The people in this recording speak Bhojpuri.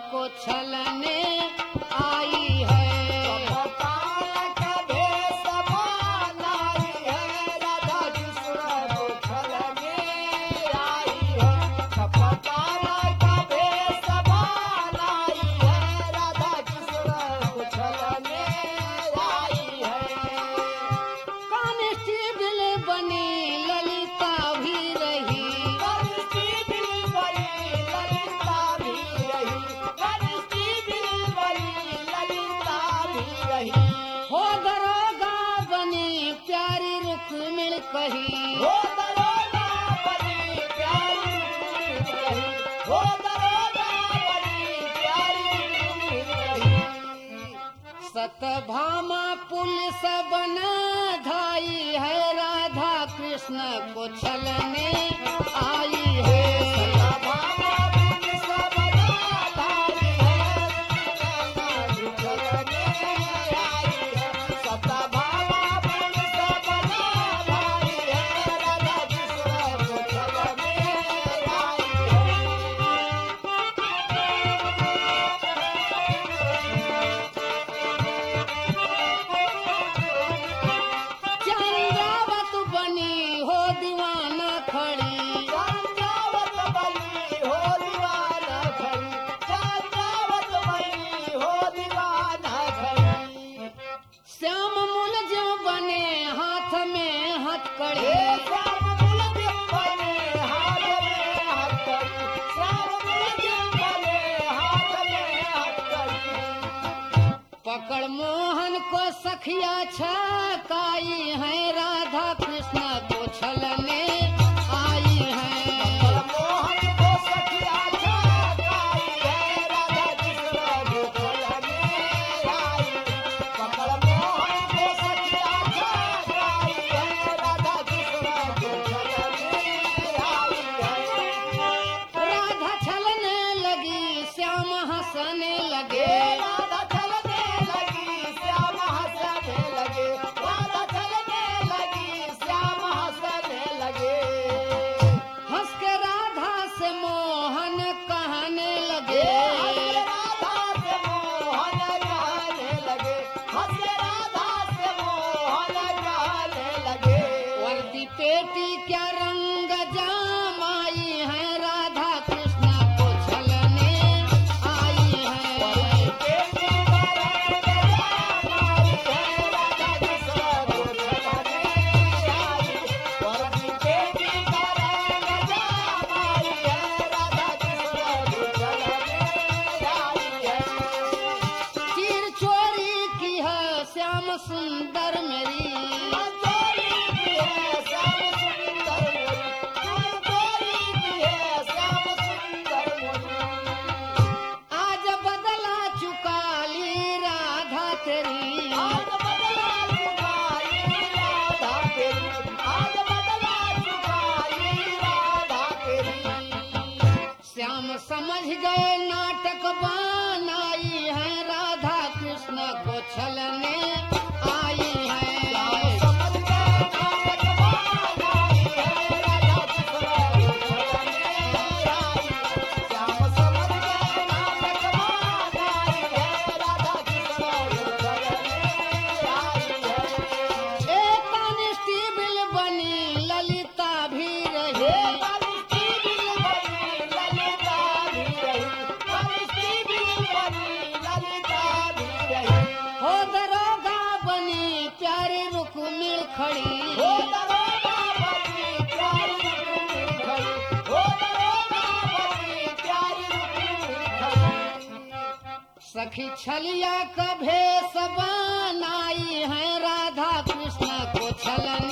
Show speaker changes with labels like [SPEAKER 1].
[SPEAKER 1] को छलने आई है। कांस्टेबल बनी ललिता भी रही, हो दरोगा बनी प्यारी रुक्मिणी कही। सतभामा पुलिस बना धाई है, राधा कृष्ण को छलने आई है। चंद्रावत बनी हो दीवाना खड़ी, श्याम मूल जो बने हाथ में हथकड़ी। पकड़ मोहन को सखिया छकाई है, राधा कृष्ण को छलने आई है। राधा छलने लगी, श्याम हंसने लगे। हंस के राधा से मोहन कहने लगे, वर्दी पेटी क्या रंग जामाई है, राधा कृष्ण को छलने आई है। चीर चोरी की है श्याम सुंदर मेरी, आज बदला चुका ली राधा तेरी। श्याम समझ गए नाटक बनाई है, राधा कृष्ण को छलने आई है। एक कांस्टेबल बनी ललिता भी रही, हो दरोगा बनी प्यारी रुक्मिणी खड़ी। सखी छलिया का भेष बनाई है, राधा कृष्ण को छलने